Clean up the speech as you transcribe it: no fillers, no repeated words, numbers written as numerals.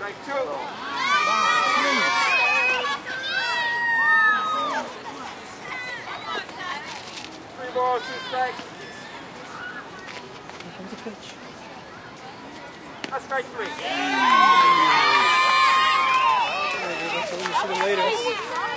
Strike two. 3 balls, 2 strikes. Here comes the pitch. That's strike 3. That's what we'll see them later.